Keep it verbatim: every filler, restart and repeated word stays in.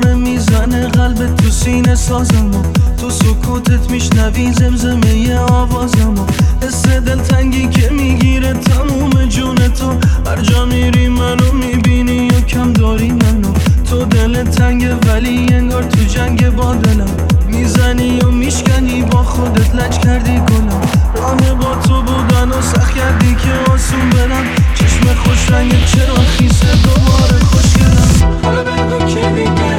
دوباره میزنه قلب تو سینه سازمو، تو سکوتت میشنوی زمزمه آوازمو، حس دلتنگی که میگیره تموم جون تو، هر جا میری منو میبینی یا کم داری منو، تو دل تنگه ولی انگار تو جنگ با دلم، میزنی و میشکنی با خودت لج کردی گلم، راه با تو بودن و سخت کردی که آسون برم، چشم خوش رنگ چرا خیسه دوباره خوشگلم. حالا بگو که دیگه